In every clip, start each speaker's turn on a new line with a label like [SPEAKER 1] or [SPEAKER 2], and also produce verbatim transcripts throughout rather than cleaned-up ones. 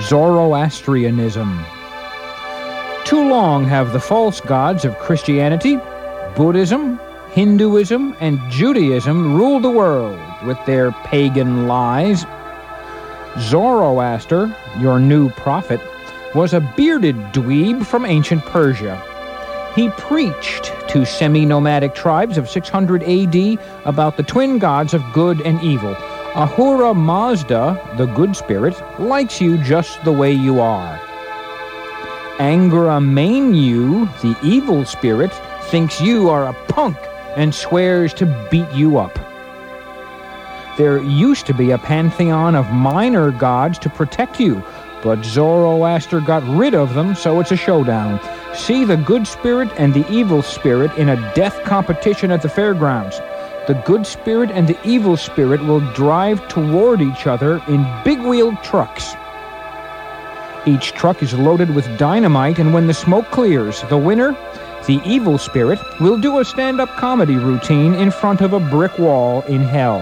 [SPEAKER 1] Zoroastrianism. Too long have the false gods of Christianity, Buddhism, Hinduism, and Judaism ruled the world with their pagan lies. Zoroaster, your new prophet, was a bearded dweeb from ancient Persia. He preached to semi-nomadic tribes of six hundred A D about the twin gods of good and evil. Ahura Mazda, the good spirit, likes you just the way you are. Angra Mainyu, the evil spirit, thinks you are a punk and swears to beat you up. There used to be a pantheon of minor gods to protect you, but Zoroaster got rid of them, so it's a showdown. See the good spirit and the evil spirit in a death competition at the fairgrounds. The good spirit and the evil spirit will drive toward each other in big-wheeled trucks. Each truck is loaded with dynamite, and when the smoke clears, the winner, the evil spirit, will do a stand-up comedy routine in front of a brick wall in hell.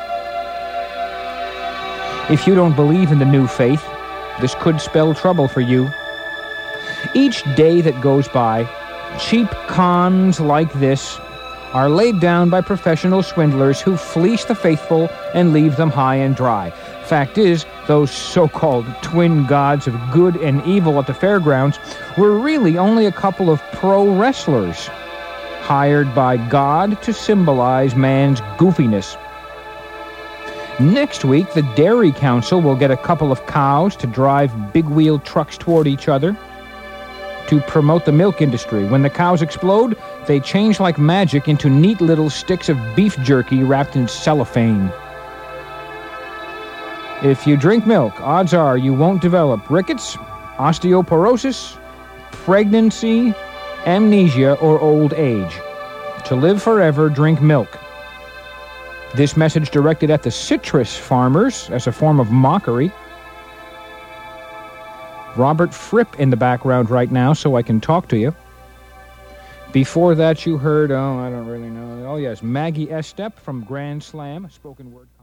[SPEAKER 1] If you don't believe in the new faith, this could spell trouble for you. Each day that goes by, cheap cons like this are laid down by professional swindlers who fleece the faithful and leave them high and dry. Fact is, those so-called twin gods of good and evil at the fairgrounds were really only a couple of pro wrestlers, hired by God to symbolize man's goofiness. Next week, the Dairy Council will get a couple of cows to drive big-wheel trucks toward each other to promote the milk industry. When the cows explode, they change like magic into neat little sticks of beef jerky wrapped in cellophane. If you drink milk, odds are you won't develop rickets, osteoporosis, pregnancy, amnesia, or old age. To live forever, drink milk. This message directed at the citrus farmers as a form of mockery. Robert Fripp in the background right now so I can talk to you. Before that you heard, oh, I don't really know. Oh, yes, Maggie Estep from Grand Slam, spoken word.